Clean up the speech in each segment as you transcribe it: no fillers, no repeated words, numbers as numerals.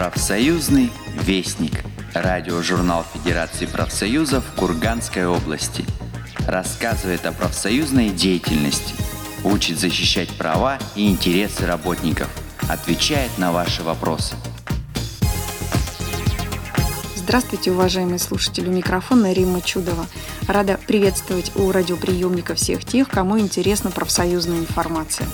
Профсоюзный вестник. Радиожурнал Федерации профсоюзов Курганской области. Рассказывает о профсоюзной деятельности. Учит защищать права и интересы работников. Отвечает на ваши вопросы. Здравствуйте, уважаемые слушатели. У микрофона Римма Чудова. Рада приветствовать у радиоприемника всех тех, кому интересна профсоюзная информация.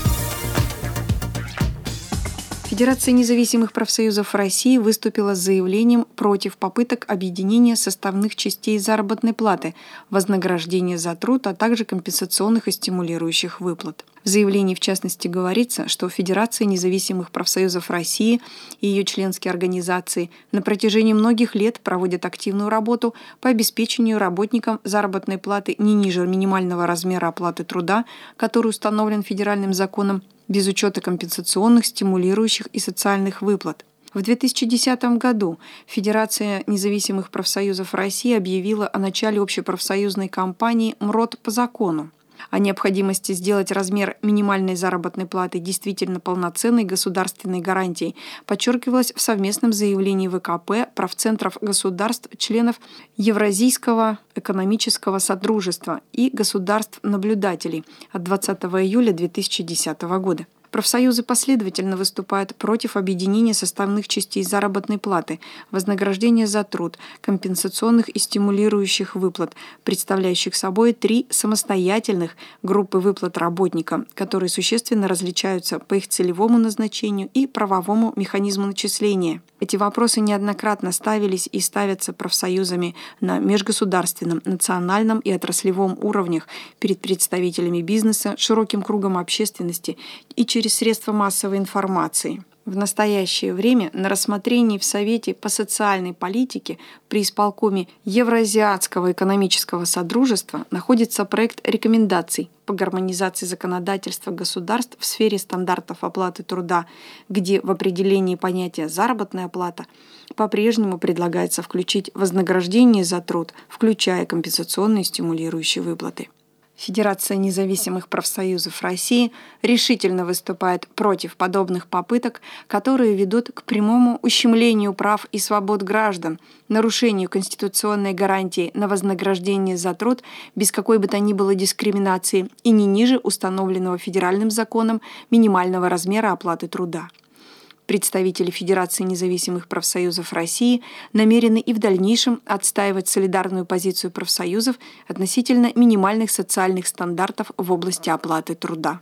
Федерация независимых профсоюзов России выступила с заявлением против попыток объединения составных частей заработной платы, вознаграждения за труд, а также компенсационных и стимулирующих выплат. В заявлении, в частности, говорится, что Федерация независимых профсоюзов России и ее членские организации на протяжении многих лет проводят активную работу по обеспечению работникам заработной платы не ниже минимального размера оплаты труда, который установлен федеральным законом, без учета компенсационных, стимулирующих и социальных выплат. В 2010 году Федерация независимых профсоюзов России объявила о начале общепрофсоюзной кампании «МРОТ по закону». О необходимости сделать размер минимальной заработной платы действительно полноценной государственной гарантией подчеркивалось в совместном заявлении ВКП правцентров государств, членов Евразийского экономического содружества и государств-наблюдателей от 20 июля 2010 года. Профсоюзы последовательно выступают против объединения составных частей заработной платы, вознаграждения за труд, компенсационных и стимулирующих выплат, представляющих собой три самостоятельных группы выплат работникам, которые существенно различаются по их целевому назначению и правовому механизму начисления. Эти вопросы неоднократно ставились и ставятся профсоюзами на межгосударственном, национальном и отраслевом уровнях перед представителями бизнеса, широким кругом общественности и через средства массовой информации. В настоящее время на рассмотрении в Совете по социальной политике при исполкоме Евразиатского экономического содружества находится проект рекомендаций по гармонизации законодательства государств в сфере стандартов оплаты труда, где в определении понятия «заработная плата» по-прежнему предлагается включить вознаграждение за труд, включая компенсационные и стимулирующие выплаты. Федерация независимых профсоюзов России решительно выступает против подобных попыток, которые ведут к прямому ущемлению прав и свобод граждан, нарушению конституционной гарантии на вознаграждение за труд без какой бы то ни было дискриминации и не ниже установленного федеральным законом минимального размера оплаты труда. Представители Федерации независимых профсоюзов России намерены и в дальнейшем отстаивать солидарную позицию профсоюзов относительно минимальных социальных стандартов в области оплаты труда.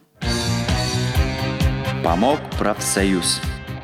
Помог профсоюз.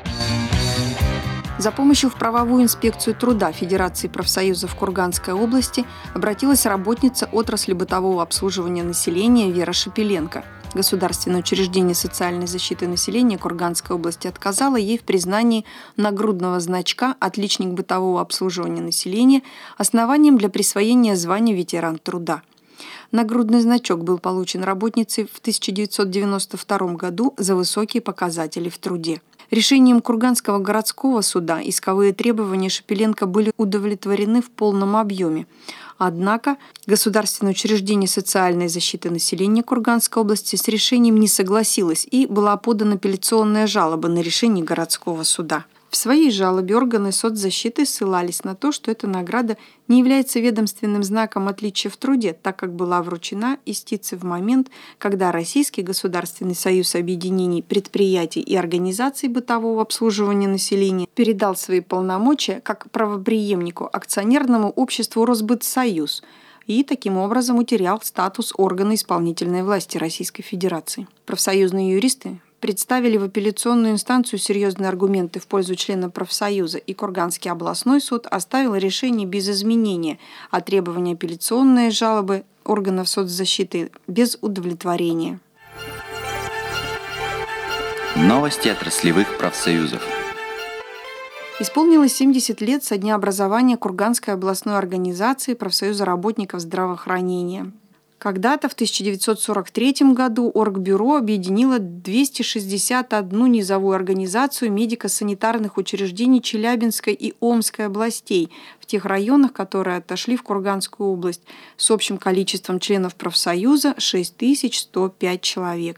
За помощью в правовую инспекцию труда Федерации профсоюзов Курганской области обратилась работница отрасли бытового обслуживания населения Вера Шепеленко. Государственное учреждение социальной защиты населения Курганской области отказало ей в признании нагрудного значка «Отличник бытового обслуживания населения» основанием для присвоения звания ветеран труда. Нагрудный значок был получен работницей в 1992 году за высокие показатели в труде. Решением Курганского городского суда исковые требования Шепеленко были удовлетворены в полном объеме. Однако Государственное учреждение социальной защиты населения Курганской области с решением не согласилось и была подана апелляционная жалоба на решение городского суда. В своей жалобе органы соцзащиты ссылались на то, что эта награда не является ведомственным знаком отличия в труде, так как была вручена истице в момент, когда Российский государственный союз объединений предприятий и организаций бытового обслуживания населения передал свои полномочия как правопреемнику акционерному обществу «Росбытсоюз» и таким образом утерял статус органа исполнительной власти Российской Федерации. Профсоюзные юристы представили в апелляционную инстанцию серьезные аргументы в пользу члена профсоюза, и Курганский областной суд оставил решение без изменения, а требования апелляционной жалобы органов соцзащиты без удовлетворения. Новости отраслевых профсоюзов. Исполнилось 70 лет со дня образования Курганской областной организации профсоюза работников здравоохранения. Когда-то в 1943 году Оргбюро объединило 261 низовую организацию медико-санитарных учреждений Челябинской и Омской областей в тех районах, которые отошли в Курганскую область, с общим количеством членов профсоюза 6105 человек.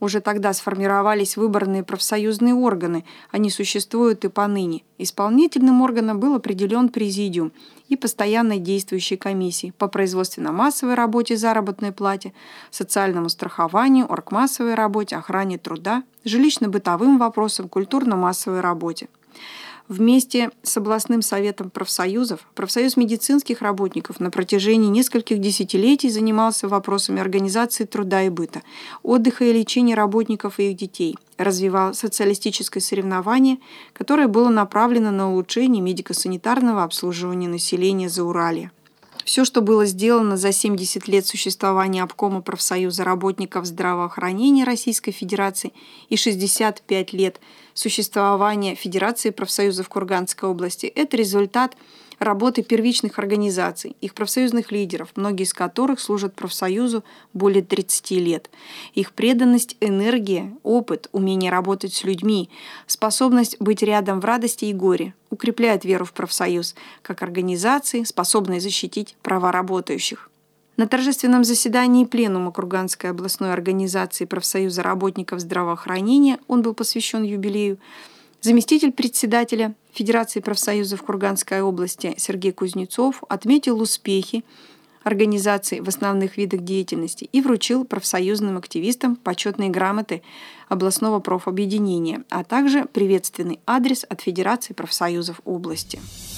Уже тогда сформировались выборные профсоюзные органы, они существуют и поныне. Исполнительным органом был определен президиум и постоянной действующей комиссии по производственно-массовой работе, заработной плате, социальному страхованию, оргмассовой работе, охране труда, жилищно-бытовым вопросам, культурно-массовой работе. Вместе с областным советом профсоюзов профсоюз медицинских работников на протяжении нескольких десятилетий занимался вопросами организации труда и быта, отдыха и лечения работников и их детей, развивал социалистическое соревнование, которое было направлено на улучшение медико-санитарного обслуживания населения Зауралья. Все, что было сделано за 70 лет существования обкома профсоюза работников здравоохранения Российской Федерации и 65 лет существования Федерации профсоюзов Курганской области, это результат работы первичных организаций, их профсоюзных лидеров, многие из которых служат профсоюзу более 30 лет. Их преданность, энергия, опыт, умение работать с людьми, способность быть рядом в радости и горе укрепляют веру в профсоюз как организации, способной защитить права работающих. На торжественном заседании Пленума Курганской областной организации профсоюза работников здравоохранения, он был посвящен юбилею, заместитель председателя Федерации профсоюзов Курганской области Сергей Кузнецов отметил успехи организации в основных видах деятельности и вручил профсоюзным активистам почетные грамоты областного профобъединения, а также приветственный адрес от Федерации профсоюзов области.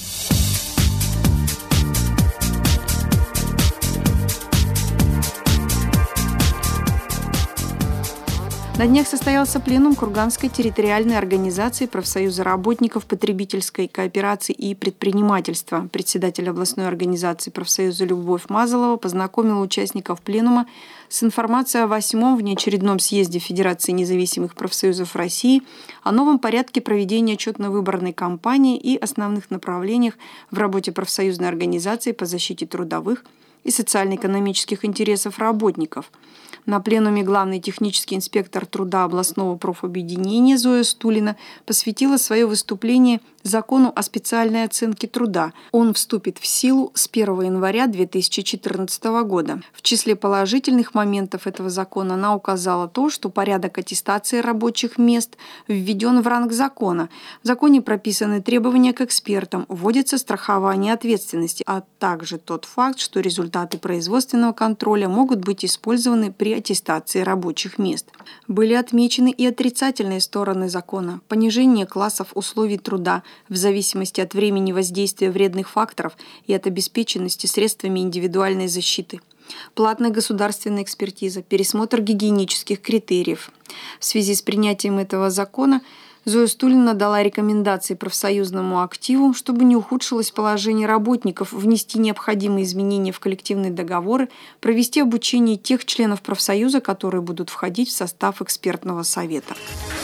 На днях состоялся пленум Курганской территориальной организации профсоюза работников потребительской кооперации и предпринимательства. Председатель областной организации профсоюза Любовь Мазалова познакомила участников пленума с информацией о 8-м внеочередном съезде Федерации независимых профсоюзов России, о новом порядке проведения отчетно-выборной кампании и основных направлениях в работе профсоюзной организации по защите трудовых и социально-экономических интересов работников. На пленуме главный технический инспектор труда областного профобъединения Зоя Стулина посвятила свое выступление закону о специальной оценке труда. Он вступит в силу с 1 января 2014 года. В числе положительных моментов этого закона она указала то, что порядок аттестации рабочих мест введен в ранг закона. В законе прописаны требования к экспертам, вводится страхование ответственности, а также тот факт, что результаты производственного контроля могут быть использованы при аттестации рабочих мест. Были отмечены и отрицательные стороны закона: понижение классов условий труда в зависимости от времени воздействия вредных факторов и от обеспеченности средствами индивидуальной защиты, платная государственная экспертиза, пересмотр гигиенических критериев. В связи с принятием этого закона Зоя Стулина дала рекомендации профсоюзному активу, чтобы не ухудшилось положение работников, внести необходимые изменения в коллективные договоры, провести обучение тех членов профсоюза, которые будут входить в состав экспертного совета.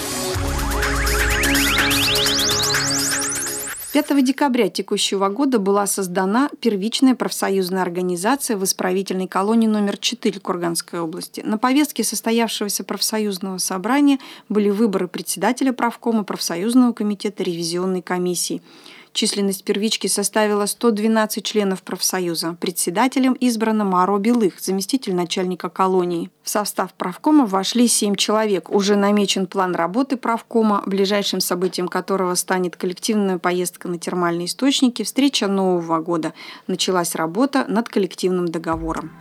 5 декабря текущего года была создана первичная профсоюзная организация в исправительной колонии номер 4 Курганской области. На повестке состоявшегося профсоюзного собрания были выборы председателя правкома, профсоюзного комитета, ревизионной комиссии. Численность первички составила 112 членов профсоюза. Председателем избрана Маро Белых, заместитель начальника колонии. В состав правкома вошли 7 человек. Уже намечен план работы правкома, ближайшим событием которого станет коллективная поездка на термальные источники, встреча Нового года. Началась работа над коллективным договором.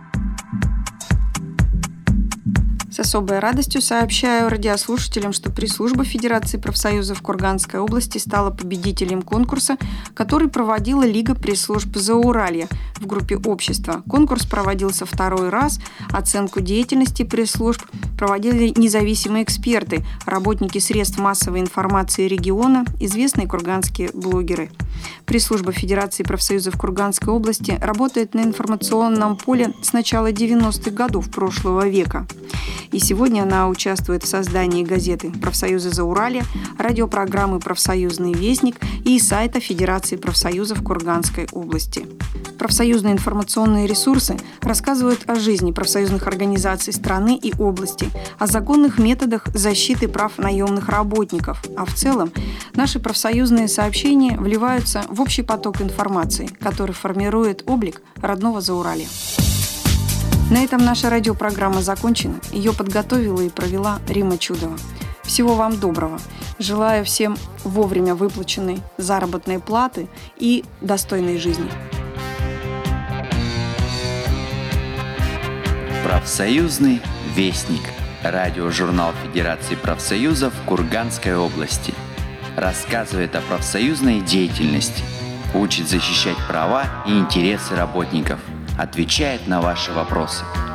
С особой радостью сообщаю радиослушателям, что пресс-служба Федерации профсоюзов Курганской области стала победителем конкурса, который проводила Лига пресс-служб Зауралья в группе «Общество». Конкурс проводился второй раз. Оценку деятельности пресс-служб проводили независимые эксперты, работники средств массовой информации региона, известные курганские блогеры. Пресс-служба Федерации профсоюзов Курганской области работает на информационном поле с начала 90-х годов прошлого века. И сегодня она участвует в создании газеты «Профсоюзы Зауралья», радиопрограммы «Профсоюзный вестник» и сайта Федерации профсоюзов Курганской области. Профсоюзные информационные ресурсы рассказывают о жизни профсоюзных организаций страны и области, о законных методах защиты прав наемных работников, а в целом наши профсоюзные сообщения вливаются в общий поток информации, который формирует облик родного Зауралья. На этом наша радиопрограмма закончена. Ее подготовила и провела Рима Чудова. Всего вам доброго. Желаю всем вовремя выплаченной заработной платы и достойной жизни. Профсоюзный вестник. Радиожурнал Федерации профсоюзов Курганской области. Рассказывает о профсоюзной деятельности. Учит защищать права и интересы работников. Отвечает на ваши вопросы.